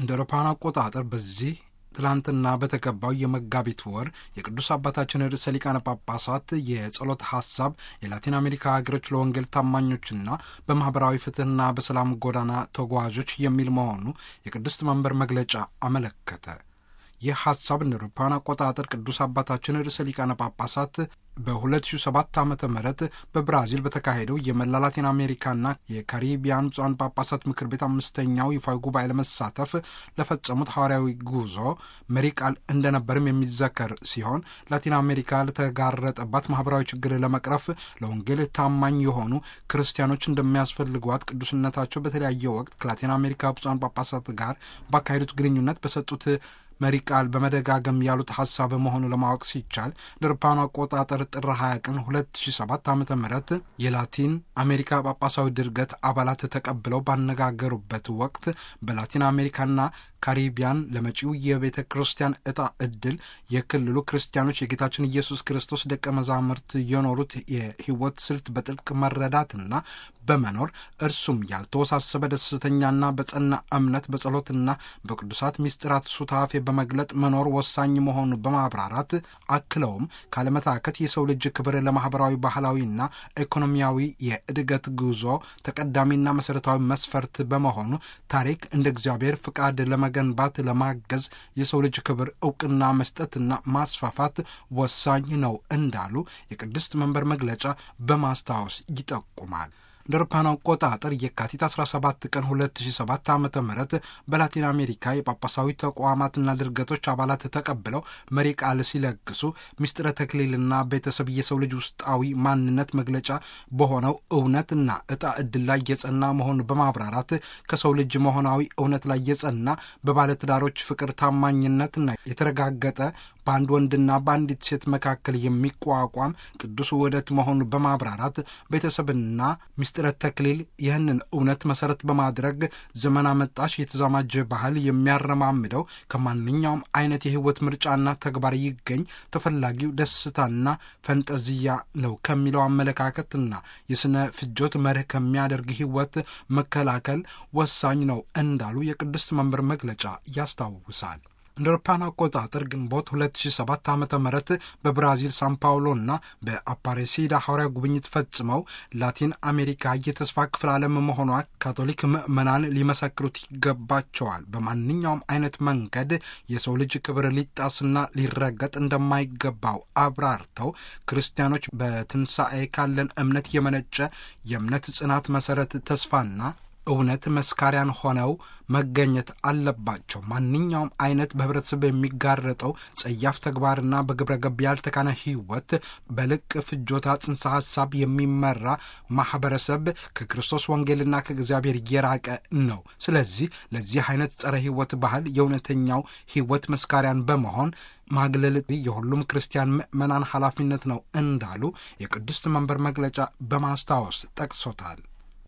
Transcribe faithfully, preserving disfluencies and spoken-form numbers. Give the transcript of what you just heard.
እንደ አውሮፓውያን አቆጣጠር በዚህ ትላንትና በተገባው የመጋቢት ወር የቅዱስ አባታችን ርዕሰ ሊቃነ ጳጳሳት የጸሎት ሐሳብ የላቲን አሜሪካ ሀገሮች ለወንጌል ታማኞችና በማኅበራዊ ፍትሕና በሰላም ጎዳና ተጓዦች የሚል መሆኑ የቅድስት መንበር መግለጫ አመለከተ። ይህ ሐሳብ እንደ አውሮፓውያን አቆጣጠር ቅዱስ አባታችን ርዕሰ ሊቃነ ጳጳሳት በሁለት ሺህ ሰባት ዓመተ ምህረት በብራዚል በተካሄደው የመላ ላቲን አሜሪካና የካሪቢያን ብፁዓን ጳጳሳት ምክር ቤት አምስተኛው ይፋዊ ጉባኤ ለመሳተፍ ለፈጸሙት ሐዋርያዊ ጉዞ መሪ ቃል እንደነበርም የሚዘከር ሲሆን ላቲን አሜሪካ ለተጋረጠባት ማኅበራዊ ችግር ለመቅረፍ ለወንጌል ታማኝ የሆኑ ክርስቲያኖች እንደሚያስፈልጓት ቅዱስነታቸው በተለያየ ወቅት ከላቲን አሜሪካ ብፁዓን ጳጳሳት ጋር ባካሄዱት ግንኙነት በሰጡት መሪ ቃል በመደጋገም ያሉት ሐሳብ መሆኑ ለማወቅ ሲቻል ለአውሮፓውያን አቆጣጠር ጥር ሃያ ቀን ሁለት ሺህ ሰባት ዓመተ ምህረት የላቲን አሜሪካ ጳጳሳዊ ድርገት አባላት ተቀብለው ባነጋገሩበት ወቅት በላቲን አሜሪካና ካሪቢያን ለመጪው የቤተ ክርስቲያን ዕጣ ዕድል የክልሉ ክርስቲያኖች የጌታችን ኢየሱስ ክርስቶስ ደቀ መዛሙርት የኖሩት የሕይወት ስልት በጥልቅ መረዳትና በመኖር እርሱም ያልተወሳሰበ ደስተኛና በጸና እምነት በጸሎትና በቅዱሳት ምስጢራት ሱታፌ በመግለጥ መኖር ወሳኝ መሆኑ በማብራራት አክለውም ካለመታከት የሰው ልጅ ክብር ለማኅበራዊ ባህላዊና ኢኮኖሚያዊ የእድገት ጉዞ ተቀዳሚና መሠረታዊ መስፈርት በመሆኑ ታሪክ እንደ እግዚአብሔር ፍቃድ ለመገንባት ለማገዝ የሰው ልጅ ክብር ዕውቅና መስጠትና ማስፋፋት ወሳኝ ነው እንዳሉ የቅድስት መንበር መግለጫ በማስታወስ ይጠቁማል። እንደ አውሮፓውያን አቆጣጠር የካቲት አስራ ሰባት ቀን ሁለት ሺህ ሰባት ዓመተ ምህረት በላቲን አሜሪካ የጳጳሳዊ ተቋማትና ድርገቶች አባላት ተቀብለው መሪ ቃል ሲለግሱ ምስጢረ ተክሊልና ቤተሰብ የሰው ልጅ ውስጣዊ ማንነት መግለጫ በሆነው እውነትና ዕጣ ዕድል ላይ የጸና መሆኑን በማብራራት ከሰው ልጅ መሆናዊ እውነት ላይ የጸና በባለትዳሮች ፍቅር ታማኝነትና የተረጋገጠ በአንድ ወንድና በአንዲት ሴት መካከል የሚቋቋም ቅዱስ ውህደት መሆኑን በማብራራት ቤተሰብና ምስጢረ ተክሊል ይህንን እውነት መሠረት በማድረግ ዘመን አመጣሽ የተዛማጀ ባህል የሚያረማምደው ከማንኛውም አይነት የሕይወት ምርጫና ተግባር ይገኝ ተፈላጊው ደስታና ፈንጠዝያ ነው ከሚለው አመለካከትና የስነ ፍጆት መርህ ከሚያደርግ ሕይወት መከላከል ወሳኝ ነው እንዳሉ የቅድስት መንበር መግለጫ ያስታውሳል። እንደ አውሮፓውያን አቆጣጠር ግንቦት ሁለት ሺህ ሰባት ዓመተ ምህረት በብራዚል ሳን ፓውሎና በአፓሬሲዳ ሐዋርያ ጉብኝት ፈጽመው ላቲን አሜሪካ የተስፋ ክፍለ ዓለም መሆኗ ካቶሊክ ምዕመናን ሊመሰክሩት ይገባቸዋል። በማንኛውም አይነት መንገድ የሰው ልጅ ክብር ሊጣስና ሊረገጥ እንደማይገባው አብራርተው ክርስቲያኖች በትንሣኤ ካለን እምነት የመነጨ የእምነት ጽናት መሠረት ተስፋና እውነት መስካሪያን ሆነው መገኘት አለባቸው። ማንኛውም አይነት በህብረተሰብ የሚጋረጠው ጸያፍ ተግባርና በግብረ ገብ ያልተካነ ሕይወት በልቅ ፍጆታ ጽንሰ ሐሳብ የሚመራ ማኅበረሰብ ከክርስቶስ ወንጌልና ከእግዚአብሔር የራቀ ነው። ስለዚህ ለዚህ አይነት ጸረ ሕይወት ባህል የእውነተኛው ሕይወት መስካሪያን በመሆን ማግለል የሁሉም ክርስቲያን ምዕመናን ኃላፊነት ነው እንዳሉ የቅድስት መንበር መግለጫ በማስታወስ ጠቅሶታል።